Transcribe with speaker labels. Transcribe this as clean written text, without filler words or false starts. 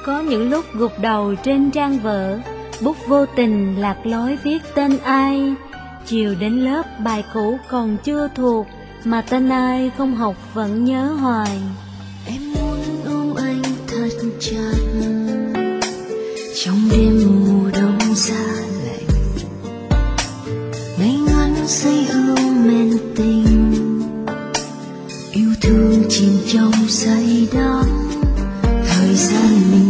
Speaker 1: Có những lúc gục đầu trên trang vở, bút vô tình lạc lối viết tên ai. Chiều đến lớp bài cũ còn chưa thuộc, mà tên ai không học vẫn nhớ hoài.
Speaker 2: Em muốn ôm anh thật chặt trong đêm mùa đông giá lạnh, ngây ngất say hương men tình, yêu thương chìm trong say đắm. Thời gian mình